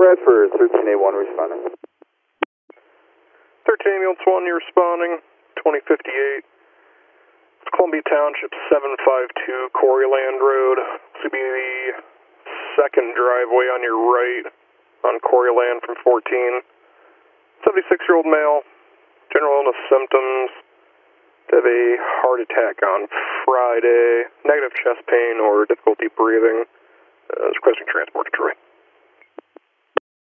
Bradford, 13A1 responding. 13 Ambulance 1, you're responding, 2058. It's Columbia Township, 752 Coreyland Road. This would be the second driveway on your right on Coreyland from 14. 76-year-old male, general illness symptoms. To have a heart attack on Friday, negative chest pain or difficulty breathing. Is requesting transport to Troy.